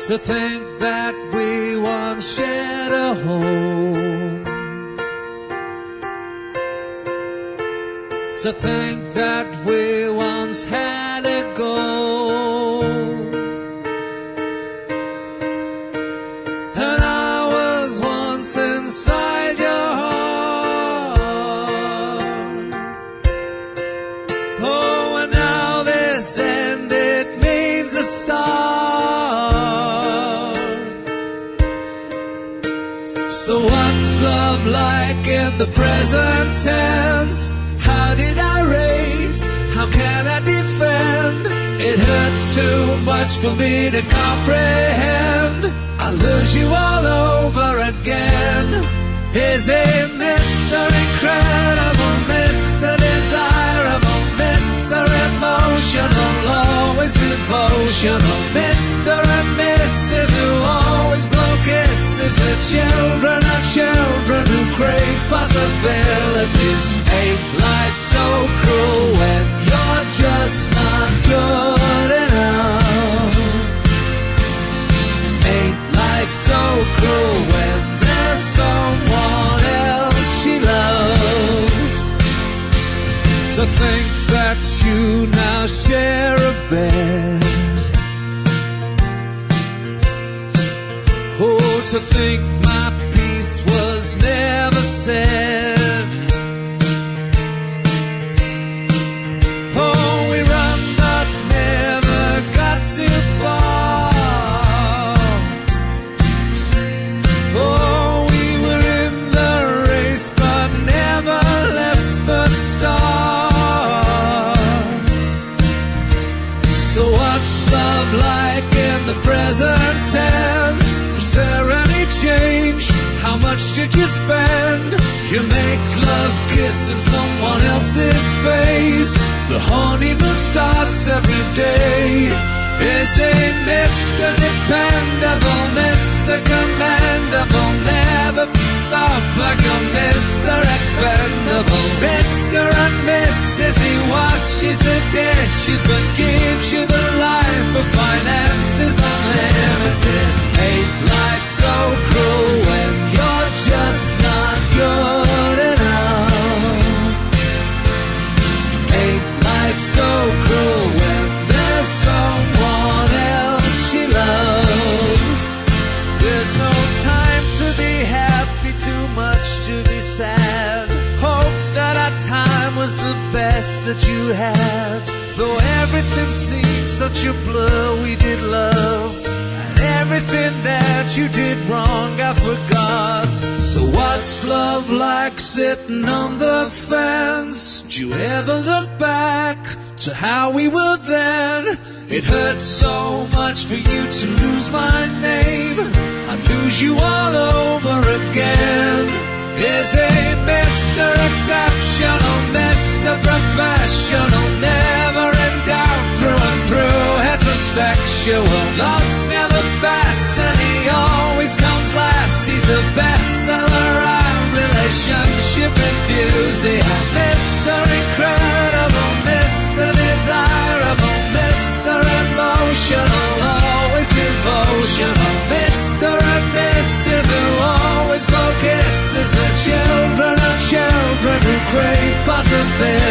To think that we once shared a home. To think that we once had a goal. And I was once inside your heart. Oh, and now this end, it means a start. So what's love like in the present tense? How did I rate? How can I defend? It hurts too much for me to comprehend. I lose you all over again. Is a Mr. Incredible, Mr. Desirable, Mr. Emotional, always devotional, Mr. and Mrs. who always blow kisses. The children are children who crave possibilities. Ain't life so cruel when you're just not good enough? Ain't life so cruel when there's someone else she loves? To think that you now share a bed. Oh, to think my piece was never said. Oh, we run but never got too far. Oh, we were in the race but never left the start. So what's love like in the present tense? Is there any change? How much did you spend? You make love kissing someone else's face. The honeymoon starts every day. Is a Mr. Dependable, Mr. Commendable, never up like a Mr. Expendable, Mr. and Mrs. He washes the dishes but gives you the life for finances unlimited. Ain't life so cruel when you're just not good enough? Ain't life so cruel when there's someone else she loves? There's no time to be happy, too much to be sad. Hope that our time was the best that you had. Though everything seems such a blur, we did love. And everything that you did wrong, I forgot. So what's love like sitting on the fence? Did you ever look back to how we were then? It hurts so much for you to lose my name. I'd lose you all over again. Is a Mr. Exceptional, Mr. Professional, never in doubt through and through, heterosexual. Love's never fast and he always comes last. He's the bestseller around, relationship enthusiast. Mr. Incredible, Mr. Desirable, Mr. Emotional, always devotional, Mr. and Mrs. who always blow kisses. The children are children who crave possibility.